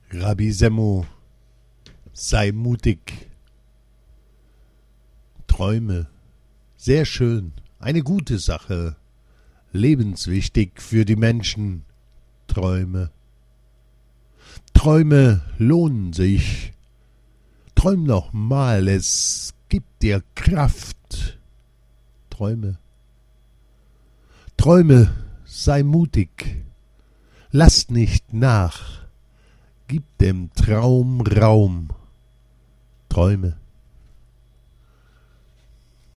Rabbi Semmo, sei mutig. Träume, sehr schön, eine gute Sache, lebenswichtig für die Menschen. Träume. Träume lohnen sich. Träum noch mal, es gibt dir Kraft. Träume. Träume, sei mutig. Lass nicht nach. Gib dem Traum Raum. Träume.